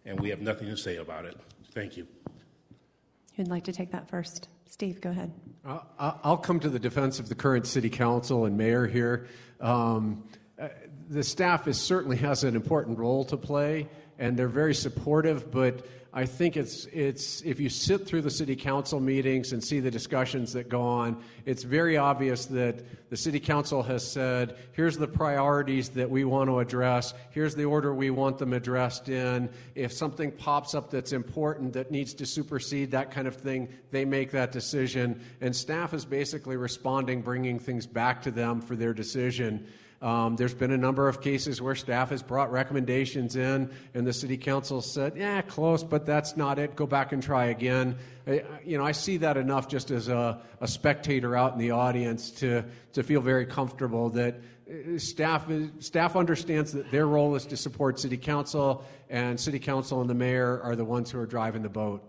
and we have nothing to say about it. Thank you. Who'd like to take that first? Steve, go ahead. Uh, I'll come to the defense of the current city council and mayor here. Um, uh, the staff is, certainly has an important role to play, and they're very supportive, but I think it's, it's if you sit through the city council meetings and see the discussions that go on, it's very obvious that the city council has said, here's the priorities that we want to address, here's the order we want them addressed in. If something pops up that's important that needs to supersede that kind of thing, they make that decision, and staff is basically responding, bringing things back to them for their decision. Um, there's been a number of cases where staff has brought recommendations in, and the city council said, yeah, close, but that's not it. Go back and try again. I, you know, I see that enough just as a, a spectator out in the audience to, to feel very comfortable that staff, is, staff understands that their role is to support city council, and city council and the mayor are the ones who are driving the boat.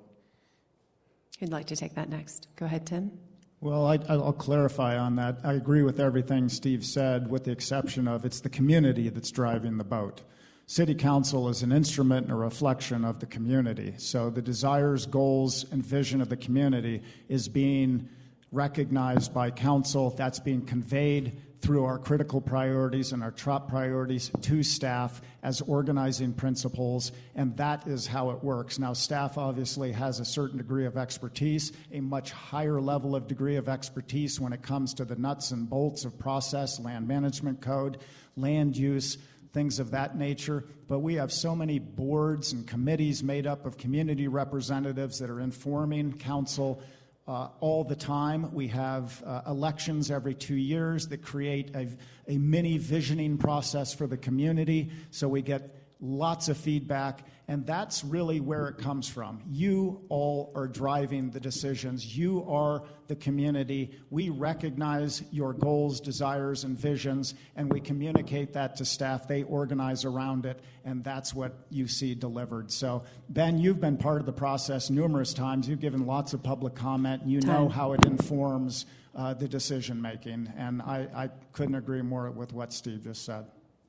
Who'd like to take that next? Go ahead, Tim. Well, I, I'll clarify on that. I agree with everything Steve said, with the exception of it's the community that's driving the boat. City council is an instrument and a reflection of the community. So the desires, goals, and vision of the community is being recognized by council. That's being conveyed through our critical priorities and our top priorities to staff as organizing principles, and that is how it works. Now, staff obviously has a certain degree of expertise, a much higher level of degree of expertise when it comes to the nuts and bolts of process, land management code, land use, things of that nature. But we have so many boards and committees made up of community representatives that are informing council Uh, all the time. We have uh, elections every two years that create a, a mini visioning process for the community, so we get lots of feedback, and that's really where it comes from. You all are driving the decisions. You are the community. We recognize your goals, desires, and visions, and we communicate that to staff. They organize around it, and that's what you see delivered. So, Ben, you've been part of the process numerous times. You've given lots of public comment. You know how it informs uh, the decision-making, and I, I couldn't agree more with what Steve just said.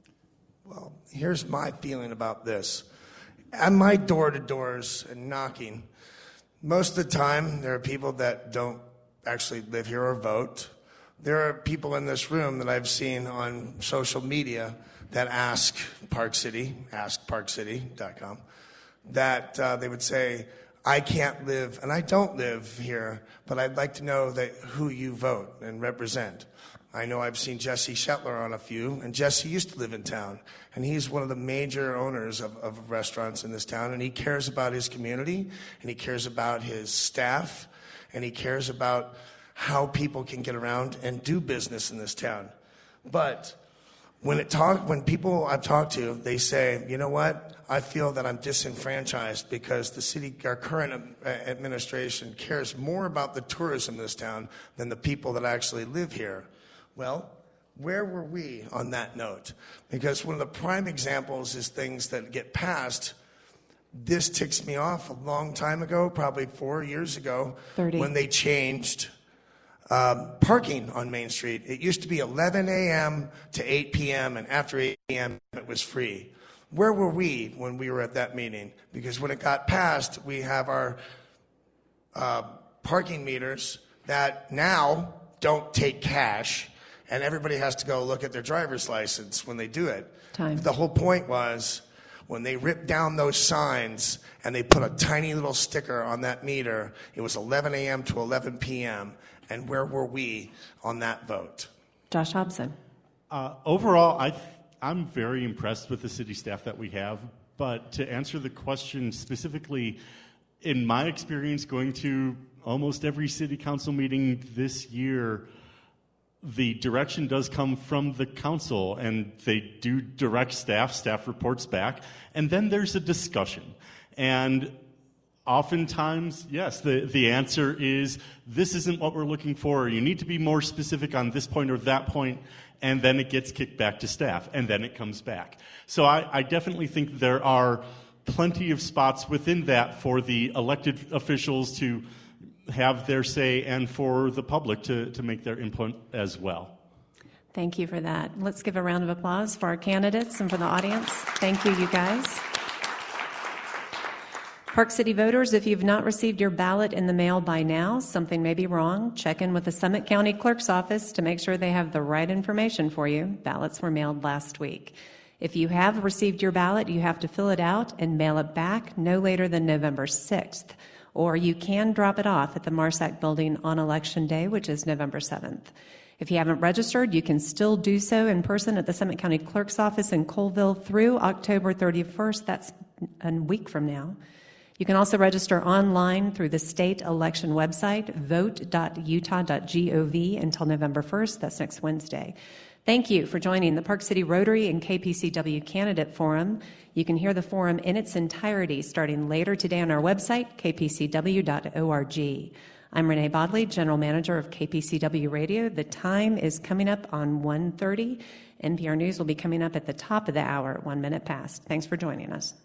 Well, here's my feeling about this. At my door-to-doors and knocking, most of the time there are people that don't actually live here or vote. There are people in this room that I've seen on social media that ask Park City, ask park city dot com, that uh, they would say, I can't live, and I don't live here, but I'd like to know that who you vote and represent. I know I've seen Jesse Shetler on a few, and Jesse used to live in town, and he's one of the major owners of, of restaurants in this town, and he cares about his community, and he cares about his staff, and he cares about how people can get around and do business in this town. But when it talk, when people I've talked to, they say, you know what, I feel that I'm disenfranchised because the city, our current administration cares more about the tourism in this town than the people that actually live here. Well, where were we on that note? Because one of the prime examples is things that get passed. This ticks me off a long time ago, probably four years ago, thirty when they changed um, parking on Main Street. It used to be eleven a.m. to eight p.m., and after eight p.m. it was free. Where were we when we were at that meeting? Because when it got passed, we have our uh, parking meters that now don't take cash, and everybody has to go look at their driver's license when they do it. Time. The whole point was when they ripped down those signs and they put a tiny little sticker on that meter, it was eleven a.m. to eleven p.m., and where were we on that vote? Josh Hobson. Uh, overall, I th- I'm very impressed with the city staff that we have, but to answer the question specifically, in my experience going to almost every city council meeting this year, the direction does come from the council, and they do direct staff, staff reports back, and then there's a discussion. And oftentimes, yes, the, the answer is, this isn't what we're looking for, or you need to be more specific on this point or that point, and then it gets kicked back to staff, and then it comes back. So I, I definitely think there are plenty of spots within that for the elected officials to have their say and for the public to, to make their input as well. Thank you for that. Let's give a round of applause for our candidates and for the audience. Thank you, you guys. Park City voters, if you've not received your ballot in the mail by now, something may be wrong. Check in with the Summit County Clerk's office to make sure they have the right information for you. Ballots were mailed last week. If you have received your ballot, you have to fill it out and mail it back no later than November sixth. Or you can drop it off at the Marsack Building on Election Day, which is November seventh. If you haven't registered, you can still do so in person at the Summit County Clerk's office in Colville through October thirty-first. That's a week from now. You can also register online through the state election website, vote dot utah dot gov, until November first. That's next Wednesday. Thank you for joining the Park City Rotary and K P C W Candidate Forum. You can hear the forum in its entirety starting later today on our website, k p c w dot org. I'm Renee Bodley, General Manager of K P C W Radio. The time is coming up on one thirty. N P R News will be coming up at the top of the hour, one minute past. Thanks for joining us.